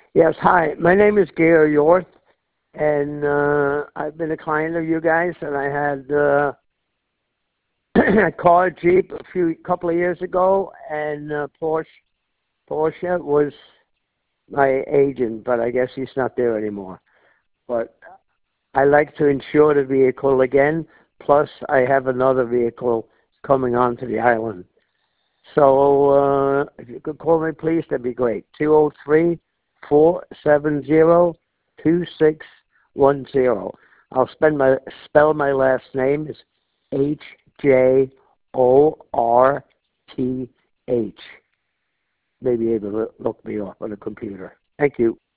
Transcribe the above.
Yes, hi. My name is Gary Yorth, and I've been a client of you guys, and I had a car, Jeep, couple of years ago, and Porsche was my agent, but I guess he's not there anymore. But I like to insure the vehicle again, plus I have another vehicle coming onto the island. So if you could call me, please, that'd be great. 203-470-2610. I'll spell my last name is Hjorth. Maybe able to look me up on the computer. Thank you.